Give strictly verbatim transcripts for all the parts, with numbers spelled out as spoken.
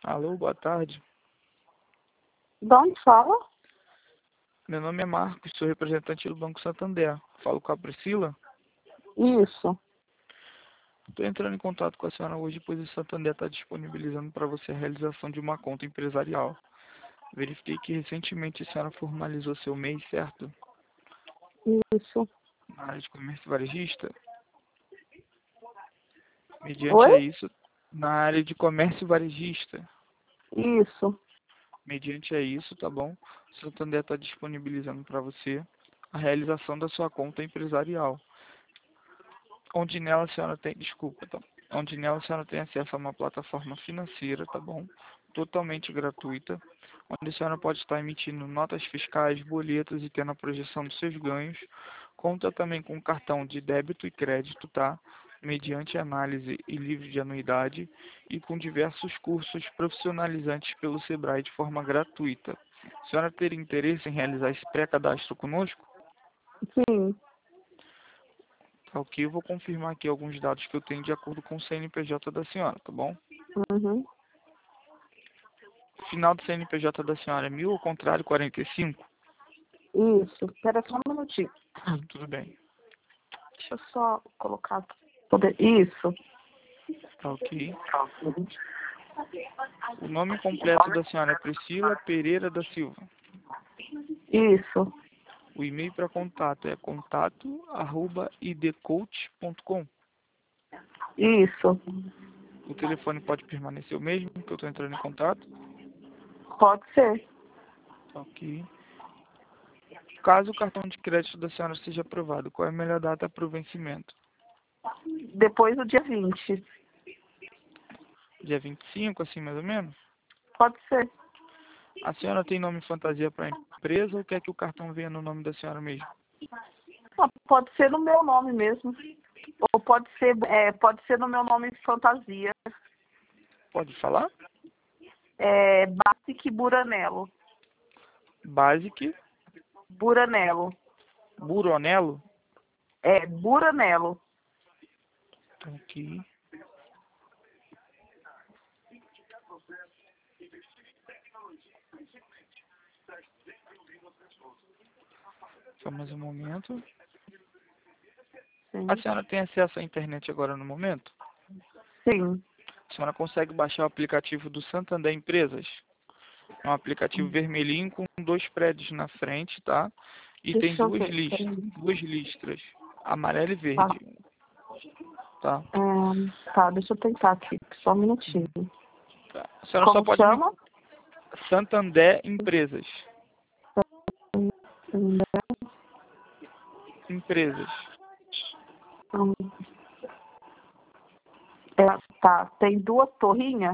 Alô, boa tarde. De onde fala? Meu nome é Marcos, sou representante do Banco Santander. Falo com a Priscila. Isso. Estou entrando em contato com a senhora hoje, pois o Santander está disponibilizando para você a realização de uma conta empresarial. Verifiquei que recentemente a senhora formalizou seu M E I, certo? Isso. Na área de comércio varejista. Mediante a Oi? isso, na área de comércio varejista. Isso. Mediante a isso, tá bom? O Santander está disponibilizando para você a realização da sua conta empresarial. Onde nela a senhora tem, desculpa, tá? Onde nela a senhora tem acesso a uma plataforma financeira, tá bom? Totalmente gratuita, onde a senhora pode estar emitindo notas fiscais, boletos e tendo a projeção dos seus ganhos. Conta também com cartão de débito e crédito, tá? Mediante análise e livre de anuidade e com diversos cursos profissionalizantes pelo Sebrae de forma gratuita. A senhora teria interesse em realizar esse pré-cadastro conosco? Sim. Tá ok, eu vou confirmar aqui alguns dados que eu tenho de acordo com o C N P J da senhora, tá bom? Uhum. Final do C N P J da senhora é mil, ao contrário, quarenta e cinco? Isso. Espera só um minutinho. Tudo bem. Deixa eu só colocar. Poder... Isso. Tá ok. O nome completo da senhora é Priscila Pereira da Silva. Isso. O e-mail para contato é contato arroba idcoach ponto com. Isso. O telefone pode permanecer o mesmo que eu estou entrando em contato? Pode ser. Tá ok. Caso o cartão de crédito da senhora seja aprovado, qual é a melhor data para o vencimento? Depois do dia vinte. Dia vinte e cinco, assim mais ou menos? Pode ser. A senhora tem nome fantasia para a empresa ou quer que o cartão venha no nome da senhora mesmo? Ah, pode ser no meu nome mesmo. Ou pode ser, é, pode ser no meu nome fantasia. Pode falar? É Basic Buranello. Basic, Buranello. Buronello. É Buranello. Tá aqui. Só mais um momento. Sim. A senhora tem acesso à internet agora no momento? Sim. A senhora consegue baixar o aplicativo do Santander Empresas? É um aplicativo vermelhinho com dois prédios na frente, tá? E tem Deixa eu duas ver. listras, Peraí. duas listras, amarela e Tá. verde, tá? É, tá, deixa eu tentar aqui. Só um minutinho. Tá. A senhora só Como pode me... chama? Santander Empresas. Empresas. Hum, É, tá, tem duas torrinhas?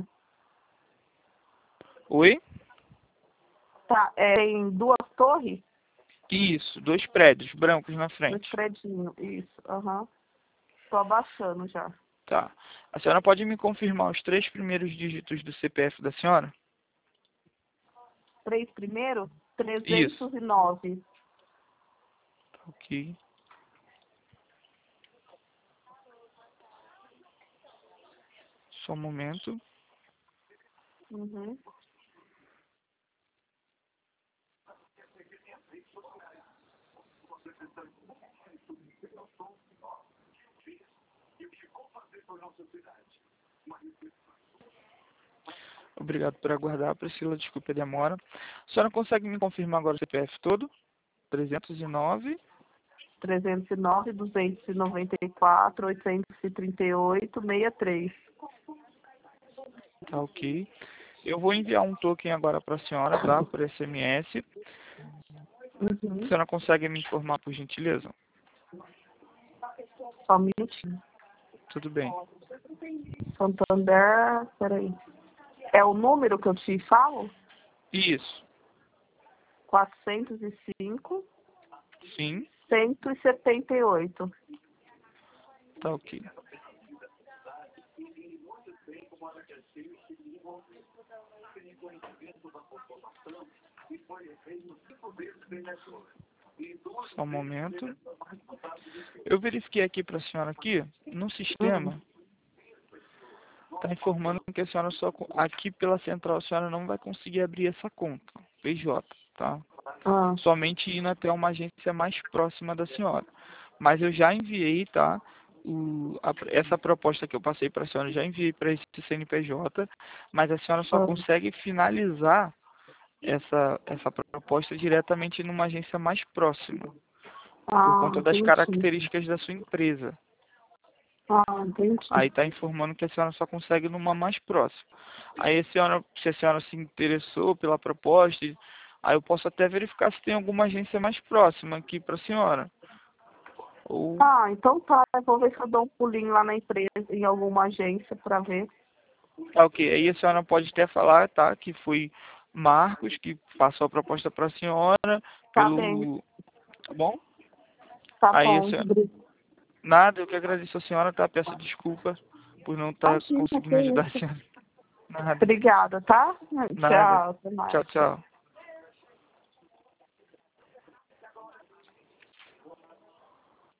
Oi? Tá, é, tem duas torres? Isso, dois prédios brancos na Dois frente. predinhos, isso, aham. Tô abaixando já. Tá. A senhora pode me confirmar os três primeiros dígitos do C P F da senhora? Três primeiro? Isso. trezentos e nove. Tá ok. Só um momento. Uhum. Obrigado por aguardar, Priscila. Desculpe a demora. A senhora consegue me confirmar agora o C P F todo? trezentos e nove. trezentos e nove, duzentos e noventa e quatro, oitocentos e trinta e oito, sessenta e três. Tá ok. Eu vou enviar um token agora para a senhora, tá? Por S M S. A Uhum. senhora consegue me informar, por gentileza? Só um minutinho. Tudo bem. Santander, peraí. É o número que eu te falo? Isso. quatrocentos e cinco, Sim. cento e setenta e oito. Tá ok. Só um momento. Eu verifiquei aqui para a senhora aqui, no Hum. sistema, Está informando que a senhora só, aqui pela central, a senhora não vai conseguir abrir essa conta, P J, tá? Ah, Somente indo até uma agência mais próxima da senhora. Mas eu já enviei, tá? O, a, essa proposta que eu passei para a senhora, já enviei para esse C N P J, mas a senhora só ah, consegue finalizar essa, essa proposta diretamente numa agência mais próxima, por ah, conta das entendi. características da sua empresa. Ah, entendi. Aí está informando que a senhora só consegue numa mais próxima. Aí a senhora, se a senhora se interessou pela proposta, aí eu posso até verificar se tem alguma agência mais próxima aqui para a senhora. Ou, Ah, então tá. Eu vou ver se eu dou um pulinho lá na empresa, em alguma agência, para ver. tá ok, aí a senhora pode até falar, tá, que foi Marcos que passou a proposta para a senhora, Tá bem. pelo, tá bom? Tá Aí a bom. senhora, Obri- nada, eu que agradeço a senhora, tá, peço desculpa por não estar Imagina, que conseguindo ajudar a isso. senhora. Nada, Obrigada, tá? nada. Tchau, até Tchau, mais. tchau.